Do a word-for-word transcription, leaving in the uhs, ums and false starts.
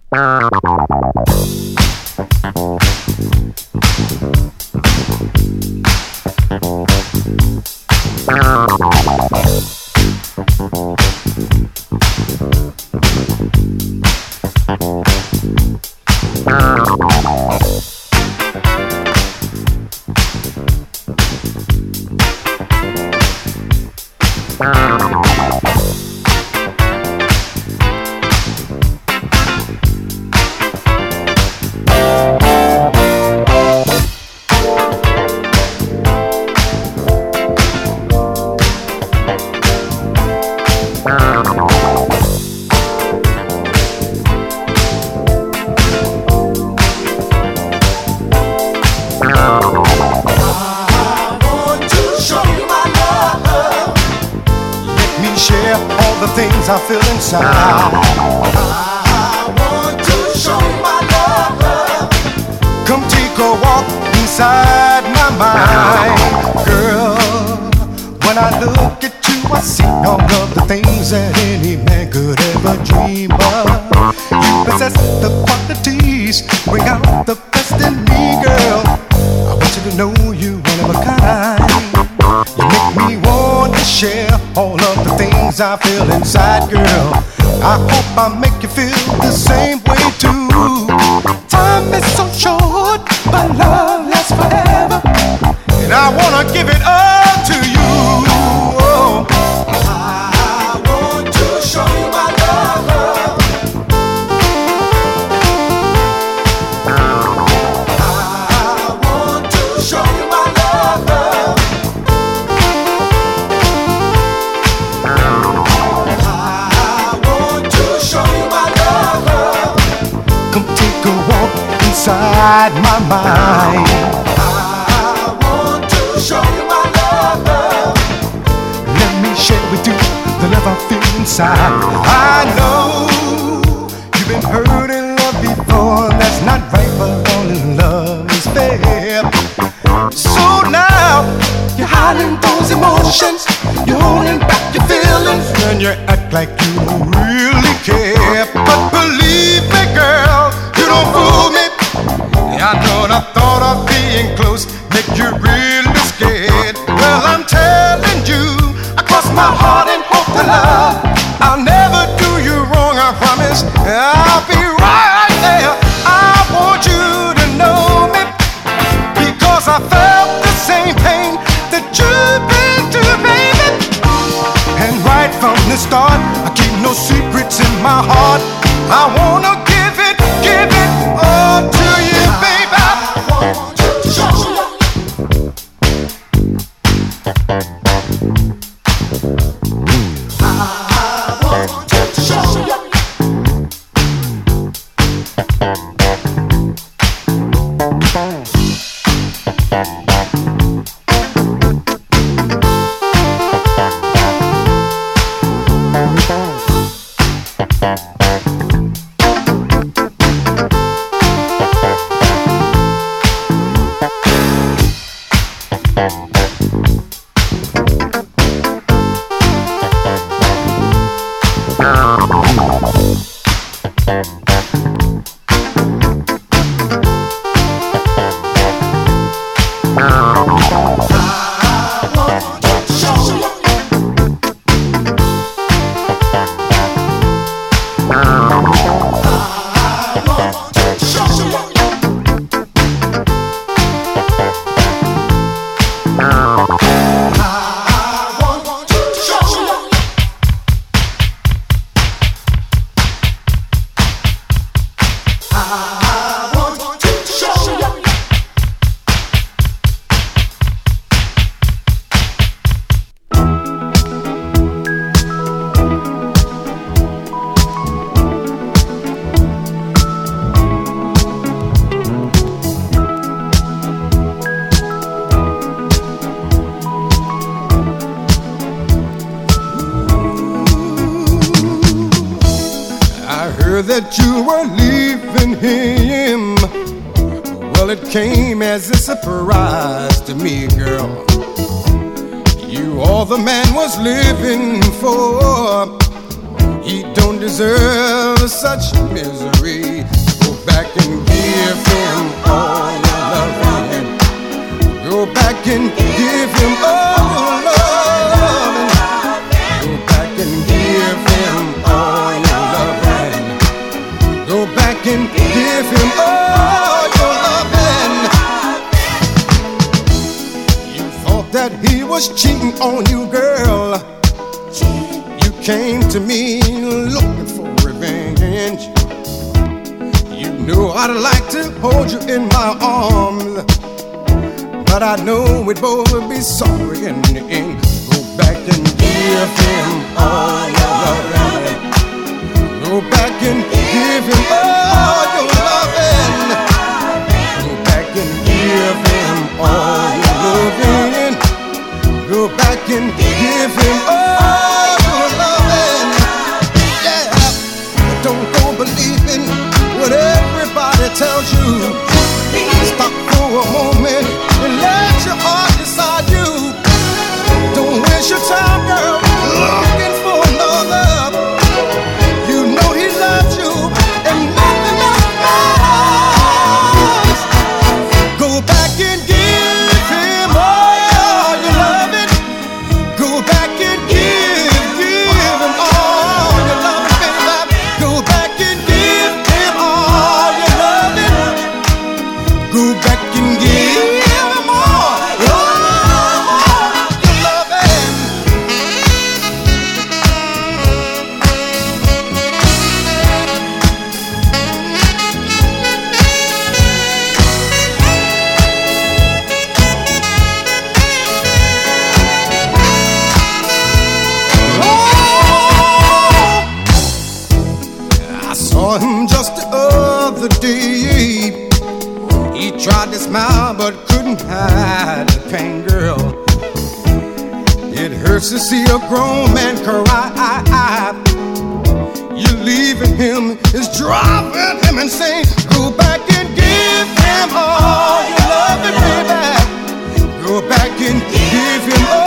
I feel inside. I want to show you my love. Come take a walk inside my mind. Girl, when I look at you, I see all of the things that any man could ever dream of. You possess the qualities, bring out the best in me, girl. I want you to know you one of a kind. You make me want to share all of the things I feel inside, girl. I hope I make you feel the same way too. Time is so short, but love lasts forever, and I wanna give it all to you. Oh. I want to show you my love. I want to show you my love. Inside my mind, I want to show you my love. Let me share with you the love I feel inside. I know you've been hurt in love before. That's not right, but all in love is fair. So now you're hiding those emotions, you're holding back your feelings, and you act like you don't really care. But believe me, girl, you don't fool me. I know the thought of being close make you really scared. Well, I'm telling you, I cross my heart and hope to love. I'll never do you wrong, I promise. I'll be right there. I want you to know me, because I felt the same pain that you've been through, baby. And right from the start, I keep no secrets in my heart. I wanna give it, give it all to you, baby. That you were leaving him. Well, it came as a surprise to me, girl. You all the man was living for. He don't deserve such misery. Go back and give him all your loving. Go back and give him all your loving. Go back and give him all your loving. Go back and give him all your loving. You thought that he was cheating on you, girl. You came to me looking for revenge. You knew I'd like to hold you in my arms, but I know we'd both be sorry in the end. Go back and give him all your loving. Go back and give him all your loving. Go back and give him all your loving. Go back and give him all your loving. Yeah, don't go believing what everybody tells you. Stop for a moment and let your heart decide you. Don't waste your time, girl, looking for another. You know he loves you and nothing else matters. Go back and give him all your loving. Go back and give, give him all your loving, baby. Go back and give him all your loving. Go back and give him all your loving. I saw him just the other day. He tried to smile but couldn't hide the pain, girl. It hurts to see a grown man cry. You leaving him is driving him insane. Go back and give him all your loving, baby. Go back and give him all